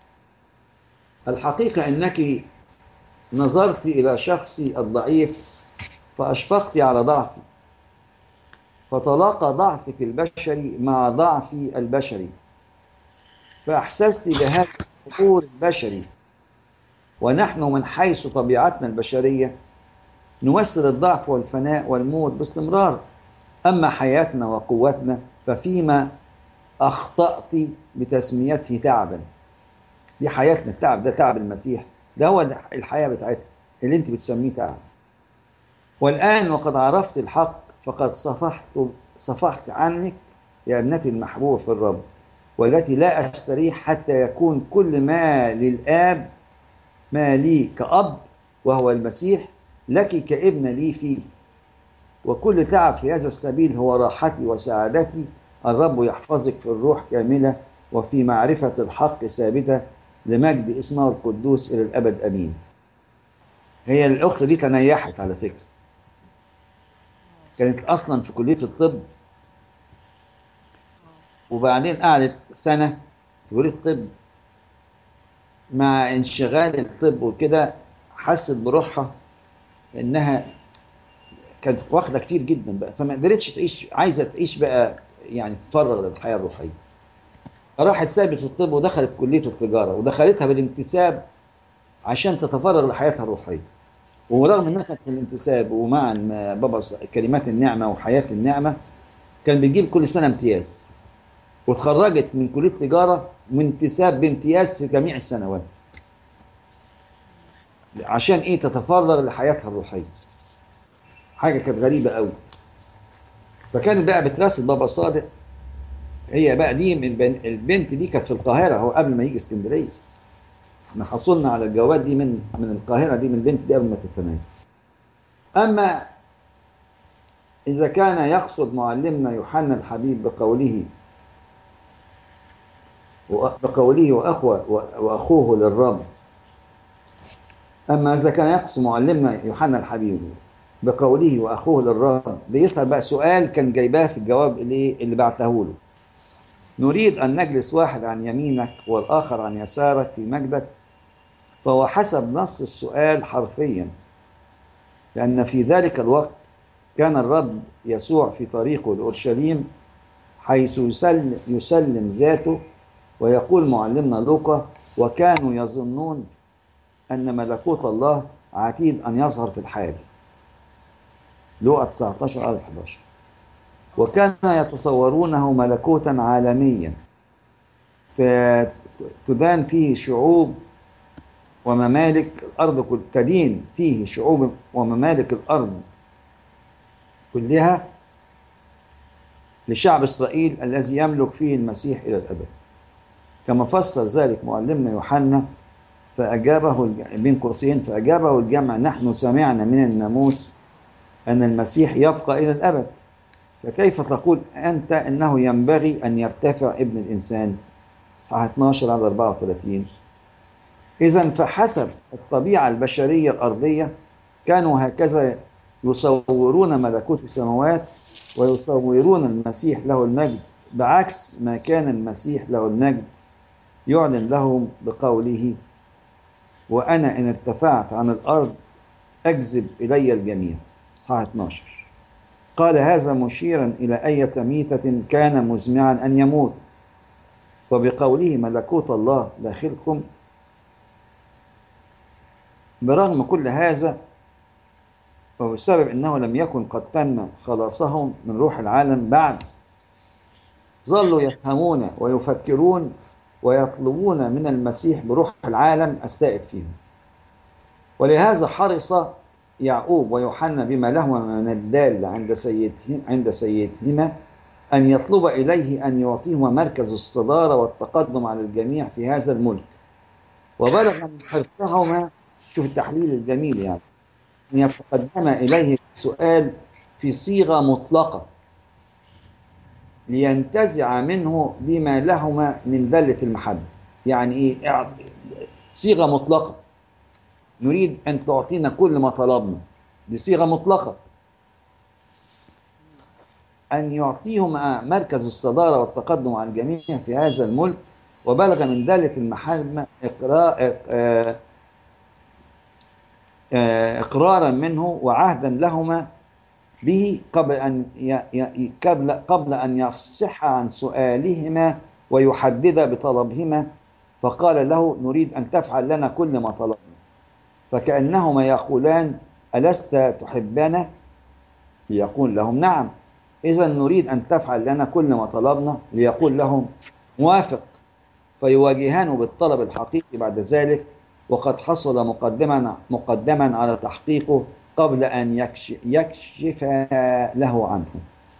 الحقيقة انك نظرت الى شخصي الضعيف فاشفقت على ضعفي، فتلاقى ضعفك البشري مع ضعفي البشري، فاحسست بهذا الشعور البشري. ونحن من حيث طبيعتنا البشرية نمثل الضعف والفناء والموت باستمرار. أما حياتنا وقوتنا ففيما أخطأت بتسميته تعبا. دي حياتنا، التعب ده تعب المسيح، ده هو الحياة بتاعتنا اللي انت بتسميه تعب. والآن وقد عرفت الحق فقد صفحت صفحت عنك يا ابنتي المحبوبة في الرب، والتي لا أستريح حتى يكون كل ما للآب ما لي كأب وهو المسيح لك كابن لي فيه. وكل تعب في هذا السبيل هو راحتي وسعادتي. الرب يحفظك في الروح كاملة وفي معرفة الحق ثابتة لمجد اسمه القدوس إلى الأبد أمين. هي الأخت دي تنيحت على فكرة، كانت أصلا في كلية الطب، وبعدين قعدت سنة في كلية الطب، مع انشغال الطب وكده حست بروحها إنها كانت واخدة كتير جدا بقى، فما قدرتش تعيش، عايزة تعيش بقى، يعني تفرغ للحياة الروحية. راحت سابت الطب ودخلت كلية التجارة، ودخلتها بالانتساب عشان تتفرغ لحياتها الروحية. ورغم انها كانت في الانتساب ومع ما بابا كلمات النعمة وحياة النعمة، كان بيجيب كل سنة امتياز، واتخرجت من كلية التجارة وانتساب بامتياز في جميع السنوات. عشان ايه؟ تتفرغ لحياتها الروحية. حاجة كانت غريبة قوي. فكانت بقى بتراسل بابا صادق. هي بقى دي من بن... البنت دي كانت في القاهرة، هو قبل ما يجي اسكندرية. احنا حصلنا على الجواب دي من من القاهرة، دي من البنت دي قبل ما تتنين. أما إذا كان يقصد معلمنا يوحنا الحبيب بقوله بقوله وأخوة وأخوه للرب، أما إذا كان يقصد معلمنا يوحنا الحبيب بقوله وأخوه للرب، بيسأل بقى سؤال كان جايباه في الجواب اللي اللي بعته له. نريد أن نجلس واحد عن يمينك والآخر عن يسارك في مجدك، فهو حسب نص السؤال حرفيا، لأن في ذلك الوقت كان الرب يسوع في طريقه لأورشليم، حيث يسلم, يسلم ذاته، ويقول معلمنا لوقا: وكانوا يظنون أن ملكوت الله عتيد أن يظهر في الحال. لوقا تسعة عشر آية إحدى عشر. وكان يتصورونه ملكوتا عالميا فتدان فيه شعوب وممالك الأرض كل تدين فيه شعوب وممالك الأرض كلها لشعب إسرائيل الذي يملك فيه المسيح إلى الأبد، كما فسر ذلك معلمنا يوحنا. فأجابه بين قوسين فأجابه الجمع: نحن سمعنا من الناموس أن المسيح يبقى إلى الأبد، فكيف تقول أنت إنه ينبغي أن يرتفع ابن الإنسان؟ صحيح اثنا عشر على أربعة وثلاثين. إذن فحسب الطبيعة البشرية الأرضية كانوا هكذا يصورون ملكوت السماوات ويصورون المسيح له المجد، بعكس ما كان المسيح له المجد يعلن لهم بقوله: وأنا إن ارتفعت عن الأرض أجذب إلي الجميع. صحيح اثنا عشر. قال هذا مشيرا إلى أية ميتة كان مزمعا أن يموت، وبقوله ملكوت الله داخلكم. برغم كل هذا وبسبب أنه لم يكن قد تم خلاصهم من روح العالم بعد، ظلوا يفهمون ويفكرون ويطلبون من المسيح بروح العالم السائد فيهم. ولهذا حرص يعقوب ويوحنا بما لهما من الدال عند سيدهم عند سيدهما أن يطلب إليه أن يعطيهما مركز الصدارة والتقدم على الجميع في هذا الملك. وبلغ من حرصهما، شوف التحليل الجميل يعني، أن يتقدم إليه السؤال في صيغة مطلقة لينتزع منه بما لهما من دلة المحبة. يعني إيه؟ صيغة مطلقة، نريد أن تعطينا كل ما طلبنا، دي صيغة مطلقة. أن يعطيهم مركز الصدارة والتقدم على الجميع في هذا الملك. وبلغ من دالة المحبة إقرارا منه وعهدا لهما به قبل أن ي... قبل قبل أن يفصح عن سؤالهما ويحدد بطلبهما، فقال له: نريد أن تفعل لنا كل ما طلبنا. فكأنهما يقولان: ألست تحبنا؟ ليقول لهم: نعم. إذا نريد أن تفعل لنا كل ما طلبنا. ليقول لهم: موافق. فيواجهانه بالطلب الحقيقي بعد ذلك، وقد حصل مقدما مقدما على تحقيقه قبل أن يكشف, يكشف له عنه.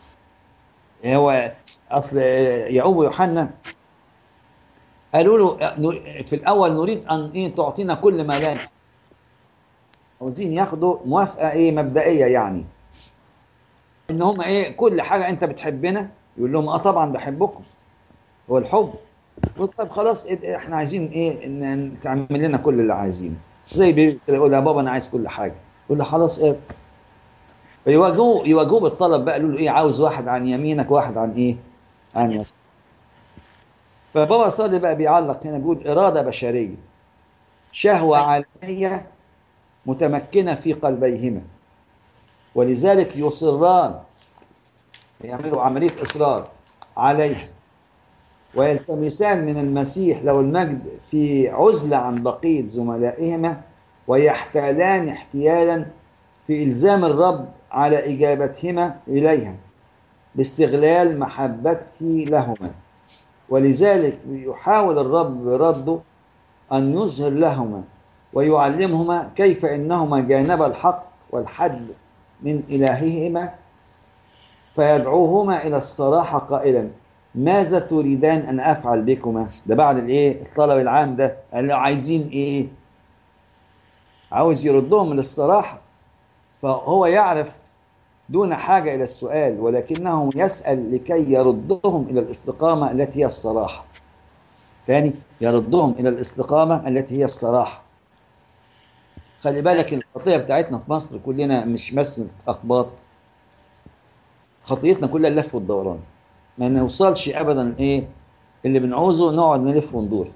هو أصل يعقوب ويوحنا قالوا له في الأول: نريد أن إيه تعطينا كل ما لنا. عاوزين ياخدوا موافقة إيه مبدئية، يعني إن هم إيه كل حاجة أنت بتحبنا. يقول لهم: آه طبعا بحبكم. هو الحب. طب خلاص إحنا عايزين إيه إن تعمل لنا كل اللي عايزينه. زي بيقول: يا بابا أنا عايز كل حاجة. يقول له: خلاص إيه. فيواجهوه يواجهوه بالطلب بقى. قالوا له: إيه عاوز واحد عن يمينك واحد عن إيه؟ عن يسارك. فبابا صادق بقى بيعلق هنا بيقول: إرادة بشرية، شهوة عالمية متمكنة في قلبيهما، ولذلك يصران يعملوا عملية إصرار عليها، ويلتمسان من المسيح له المجد في عزلة عن بقية زملائهما، ويحتالان احتيالا في إلزام الرب على إجابتهما إليها باستغلال محبته لهما. ولذلك يحاول الرب برده أن يظهر لهما ويعلمهما كيف إنهما جانب الحق والحد من إلههما، فيدعوهما إلى الصراحة قائلا: ماذا تريدان أن أفعل بكما؟ ده بعد الإيه الطلب العام ده، قال له: عايزين إيه؟ عاوز يردهم للصراحة. فهو يعرف دون حاجة إلى السؤال، ولكنه يسأل لكي يردهم إلى الاستقامة التي هي الصراحة. ثاني، يردهم إلى الاستقامة التي هي الصراحة. خلي بالك الخطية بتاعتنا في مصر كلنا مش بس أقباط، خطيتنا كلها اللف والدوران، ما نوصلش أبدا إيه اللي بنعوزه نقعد نلف وندور،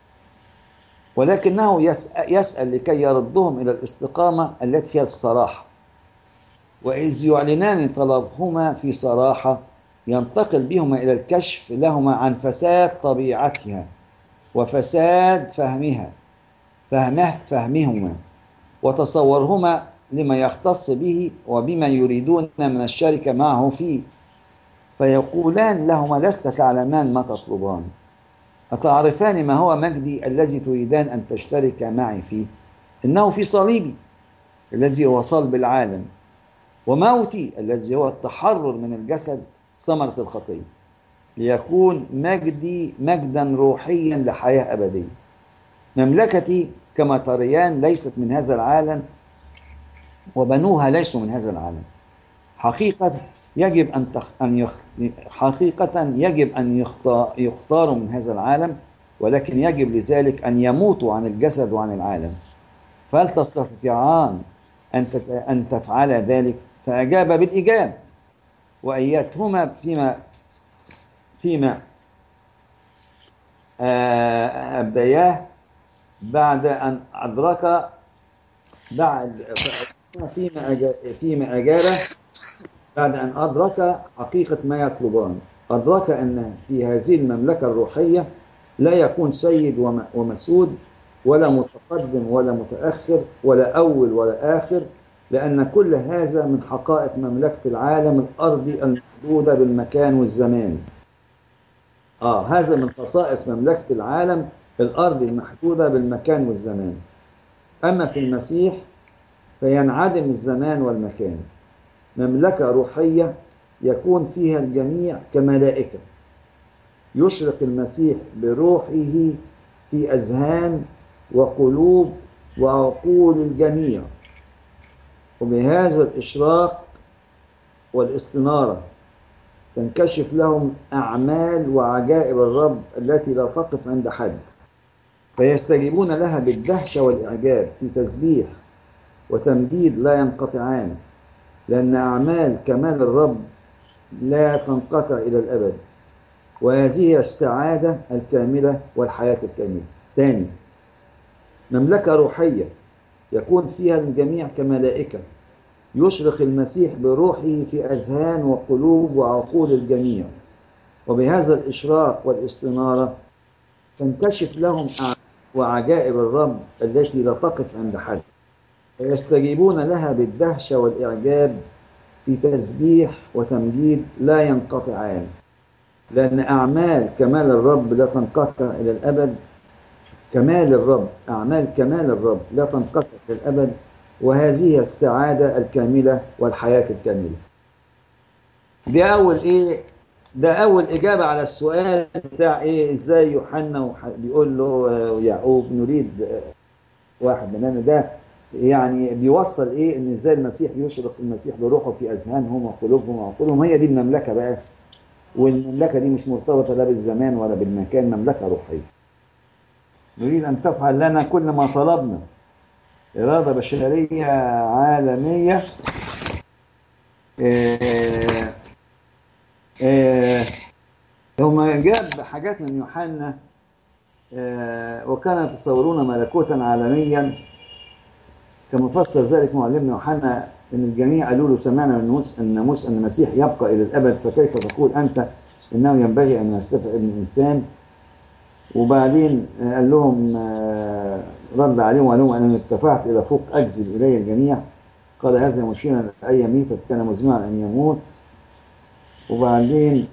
ولكنه يسأل, يسأل لكي يردهم إلى الاستقامة التي هي الصراحة. وإذ يعلنان طلبهما في صراحة ينتقل بهما إلى الكشف لهما عن فساد طبيعتها وفساد فهمها فهمه فهمهما وتصورهما لما يختص به وبما يريدون من الشركة معه فيه، فيقولان لهما لست تعلمان ما تطلبان، أتعرفان ما هو مجدي الذي تريدان أن تشترك معي فيه؟ إنه في صليبي الذي هو صلب العالم، وموتي الذي هو التحرر من الجسد ثمرة الخطية، ليكون مجدي مجدا روحيا لحياة أبدية. مملكتي كما تريان ليست من هذا العالم، وبنوها ليسوا من هذا العالم. حقيقة يجب أن تخ... أن يخ... حقيقة يجب أن يختار... يختاروا من هذا العالم، ولكن يجب لذلك أن يموتوا عن الجسد وعن العالم. فهل تستطيعان أن تت... أن تفعل ذلك؟ فأجاب بالإجابة، وأيتهما فيما فيما أبدياه بعد أن أدرك بعد فيما أجاب فيما أجاب بعد أن أدرك حقيقة ما يطلبان. أدرك أن في هذه المملكة الروحية لا يكون سيد ومسود ولا متقدم ولا متأخر ولا أول ولا آخر، لأن كل هذا من حقائق مملكة العالم الأرضي المحدودة بالمكان والزمان. آه هذا من خصائص مملكة العالم الأرضي المحدودة بالمكان والزمان. أما في المسيح فينعدم الزمان والمكان، مملكة روحية يكون فيها الجميع كملائكة، يشرق المسيح بروحه في أذهان وقلوب وعقول الجميع، وبهذا الإشراق والاستنارة تنكشف لهم أعمال وعجائب الرب التي لا تقف عند حد، فيستجيبون لها بالدهشة والإعجاب في تسبيح وتمجيد لا ينقطعان، لأن أعمال كمال الرب لا تنقطع إلى الأبد، وهذه السعادة الكاملة والحياة الكاملة. ثاني، مملكة روحية يكون فيها الجميع كملائكة، يشرق المسيح بروحه في أذهان وقلوب وعقول الجميع، وبهذا الإشراق والاستنارة تنكشف لهم وعجائب الرب التي لا تقف عند حد، فيستجيبون لها بالدهشة والإعجاب في تسبيح وتمجيد لا ينقطعان، لأن أعمال كمال الرب لا تنقطع إلى الأبد. كمال الرب أعمال كمال الرب لا تنقطع إلى الأبد، وهذه السعادة الكاملة والحياة الكاملة. ده أول إيه؟ ده أول إجابة على السؤال بتاع إيه إزاي يوحنا بيقول له يعقوب نريد واحد مننا. ده يعني بيوصل إيه إن إزاي المسيح يشرق المسيح بروحه في أذهانهم وقلوبهم وعقولهم. هي دي المملكة بقى، والمملكة دي مش مرتبطة لا بالزمان ولا بالمكان، مملكة روحية. نريد أن تفعل لنا كل ما طلبنا، إرادة بشرية عالمية. إيه إيه هم جاب حاجات من يوحنا، إيه وكانوا يتصورون ملكوتا عالميا، كما فسر ذلك معلمنا يوحنا ان الجميع قالوا له سمعنا من الناموس ان الناموس ان المسيح يبقى الى الابد، فكيف تقول انت انه ينبغي ان يرتفع ابن الانسان؟ وبعدين قال لهم رد عليهم وقال لهم انا ارتفعت الى فوق اجذب الي الجميع، قال هذا مشيرا لاي ميتة كان مزمعا ان يموت. وبعدين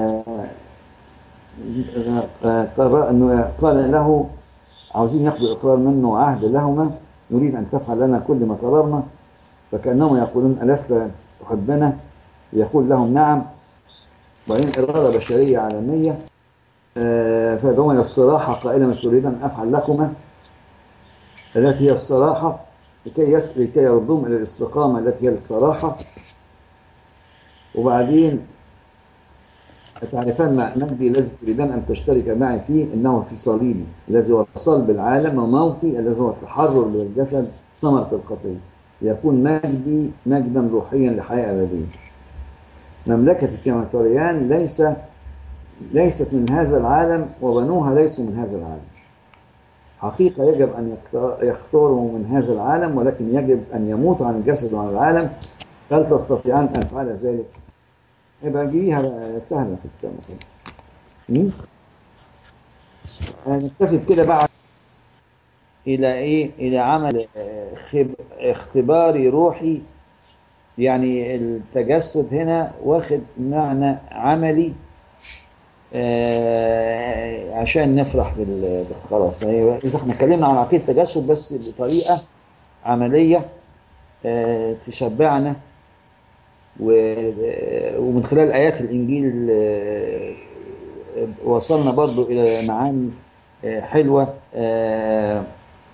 قال له عاوزين ياخذوا اقرار منه عهد لهما، نريد ان تفعل لنا كل ما طلبنا، فكانهم يقولون الست تحبنا؟ يقول لهم نعم. وبعدين اراده بشريه عالميه فيدعون الى الصراحه قائلا تريد ان افعل لكما، التي هي الصراحه، لكي يسري لكي يردهم الى الاستقامه التي هي الصراحه. وبعدين تعرفان مع مجدي الذي تريدان ان تشترك معي فيه، انه في صليبي الذي هو صلب العالم، وموتي الذي هو التحرر بالجسد ثمرة الخطيه، ليكون مجدي مجدا روحيا لحياه ابديه. مملكتي كما تريان ليس ليست من هذا العالم وبنوها ليسوا من هذا العالم. حقيقة يجب أن يختاروا من هذا العالم، ولكن يجب أن يموتوا عن الجسد وعن العالم. هل تستطيعان أن تفعل ذلك؟ يبقى جيها سهلة في الكلام. نكتفي بكده بقى إلى إيه؟ إلى عمل اختباري روحي. يعني التجسد هنا واخد معنى عملي آه عشان نفرح بالخلاص. يعني إذا احنا اتكلمنا عن عقيدة التجسد بس بطريقة عملية آه تشبعنا، ومن خلال آيات الإنجيل آه وصلنا برضو إلى معاني آه حلوة آه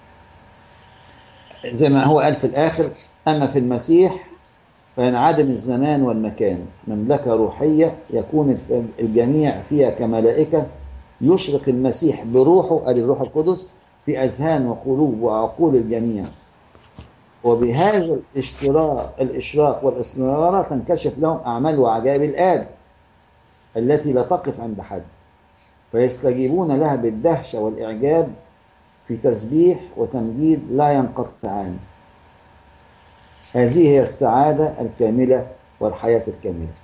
زي ما هو قال في الآخر: أما في المسيح فينعدم الزمان والمكان، مملكة روحية يكون الجميع فيها كملائكة، يشرق المسيح بروحه، أدي الروح القدس، في أذهان وقلوب وعقول الجميع، وبهذا الاشتراك الإشراق والاستنارة تنكشف لهم أعمال وعجائب الآب التي لا تقف عند حد، فيستجيبون لها بالدهشة والإعجاب في تسبيح وتمجيد لا ينقطعان. هذه هي السعادة الكاملة والحياة الكاملة.